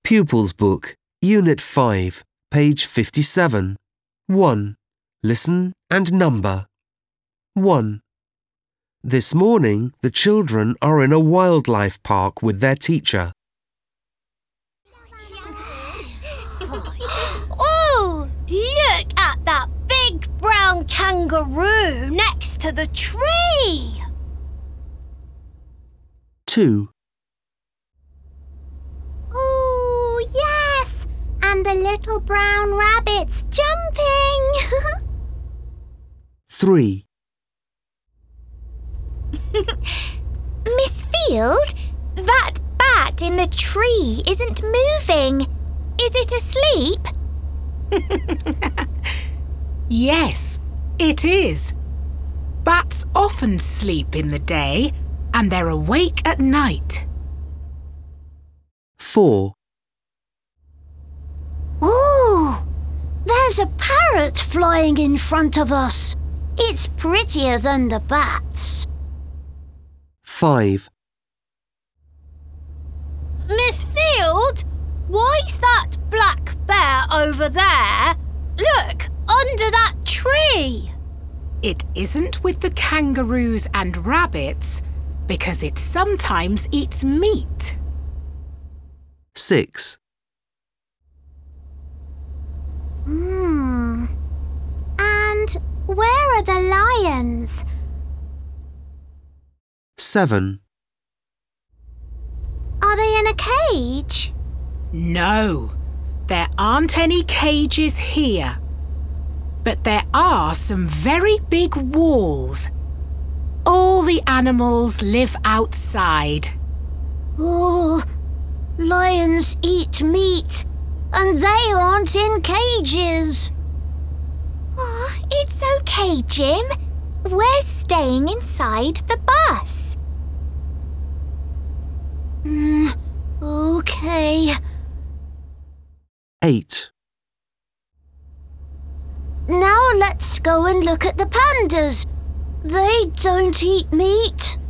Pupils Book, Unit 5, page 57. 1. Listen and number. 1. This morning, the children are in a wildlife park with their teacher. Oh, look at that big brown kangaroo next to the tree. 2. Oh, yes, and the little brown rabbit's jumping. 3. Miss Field, that bat in the tree isn't moving. Is it asleep? Yes, it is. Bats often sleep in the day and they're awake at night. 4. Ooh, there's a parrot flying in front of us. It's prettier than the bats. 5. Miss Field, why's that black bear over there? Look, under that tree. It isn't with the kangaroos and rabbits because it sometimes eats meat. 6. And where are the lions? 7. Are they in a cage? No, there aren't any cages here. But there are some very big walls. All the animals live outside. Oh, lions eat meat, and they aren't in cages. Oh, it's okay, Jim. We're staying inside the bus. Okay. 8. Now let's go and look at the pandas. They don't eat meat.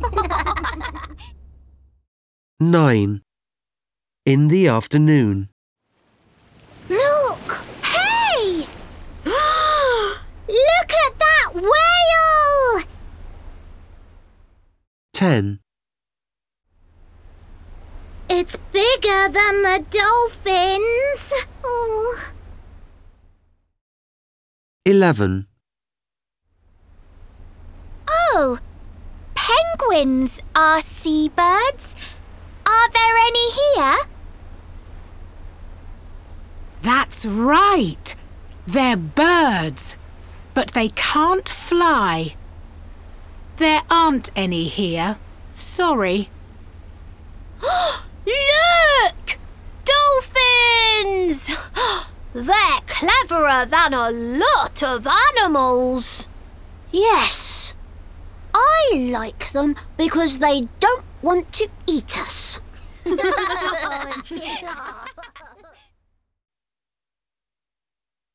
9. In the afternoon. Look! Hey! Look at that whale! 10. It's bigger than the dolphins. Oh. 11. Oh, penguins are seabirds. Are there any here? That's right. They're birds, but they can't fly. There aren't any here. Sorry. Look! Dolphins! They're cleverer than a lot of animals. Yes, I like them because they don't want to eat us.